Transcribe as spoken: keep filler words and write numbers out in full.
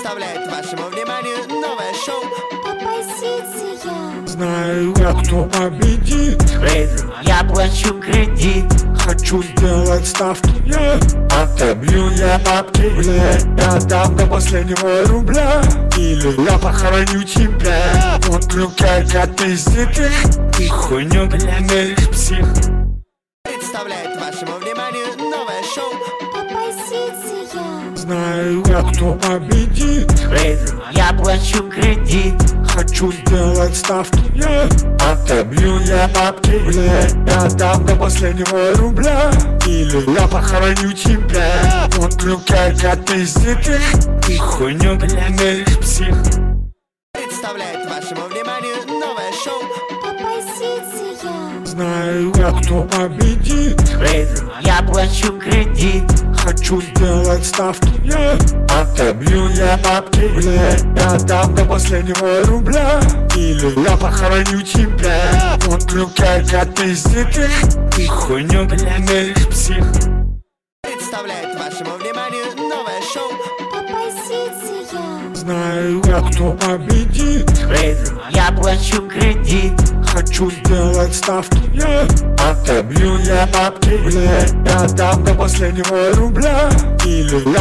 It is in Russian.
Представляет вашему вниманию новое шоу Оппозиция. Знаю я, кто победит. Я плачу кредит. Хочу сделать ставки я. Отобью я бабки, бля. Я дам до последнего рубля. Или я похороню тебя. Он клюкай, как пиздит их. Ты хуйню глянешь, псих. представляет вашему вниманию новое шоу Оппозиция. Знаю я, кто победит. Я плачу кредит. Хочу сделать ставки я. Отобью я бабки, бля. Я дам до последнего рубля. Или я похороню тебя. Он клюкай, как пиздит их. Ты хуйню глянешь, псих. представляет вашему вниманию новое шоу Оппозиция. Знаю я, кто победит. Я плачу кредит. Хочу сделать ставки я. Отобью я бабки, бля. Я дам до последнего рубля. Или я похороню тебя. Он клюкай, как пиздит их. Ты хуйню глянешь, псих. представляет вашему вниманию новое шоу Оппозиция. Знаю я, кто победит. Я плачу кредит. Хочу сделать ставки я. Отобью я бабки, бля. Я дам до последнего рубля. Или я